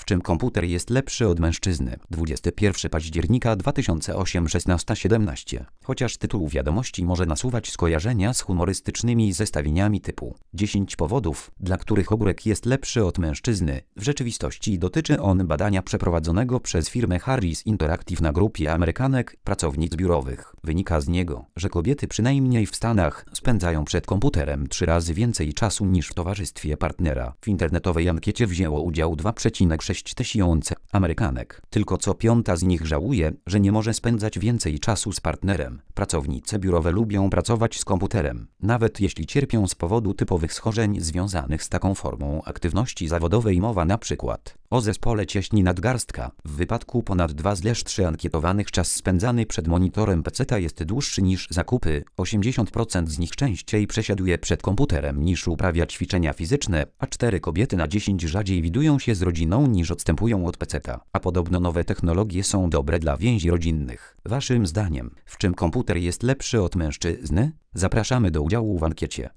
czym komputer jest lepszy od mężczyzny? 21 października 2008 16:17. Chociaż tytuł wiadomości może nasuwać skojarzenia z humorystycznymi zestawieniami typu 10 powodów, dla których ogórek jest lepszy od mężczyzny, w rzeczywistości dotyczy on badania przeprowadzonego przez firmę Harris Interactive na grupie Amerykanek, pracownic biurowych. Wynika z niego, że kobiety przynajmniej w Stanach spędzają przed komputerem 3 razy więcej czasu niż w towarzystwie partnera. W internetowej ankiecie wzięło udział 2,6 tysiące Amerykanek. Tylko co 5. z nich żałuje, że nie może spędzać więcej czasu z partnerem. Pracownice biurowe lubią pracować z komputerem, nawet jeśli cierpią z powodu typowych schorzeń związanych z taką formą aktywności zawodowej. Mowa na przykład o zespole cieśni nadgarstka. W wypadku ponad 2/3 ankietowanych czas spędzany przed monitorem PC jest dłuższy niż zakupy. 80% z nich częściej przesiaduje przed komputerem niż uprawia ćwiczenia fizyczne, a 4 kobiety na 10 rzadziej widują się z rodziną niż odstępują od PC-ta. A podobno nowe technologie są dobre dla więzi rodzinnych. Waszym zdaniem, w czym komputer jest lepszy od mężczyzny? Zapraszamy do udziału w ankiecie.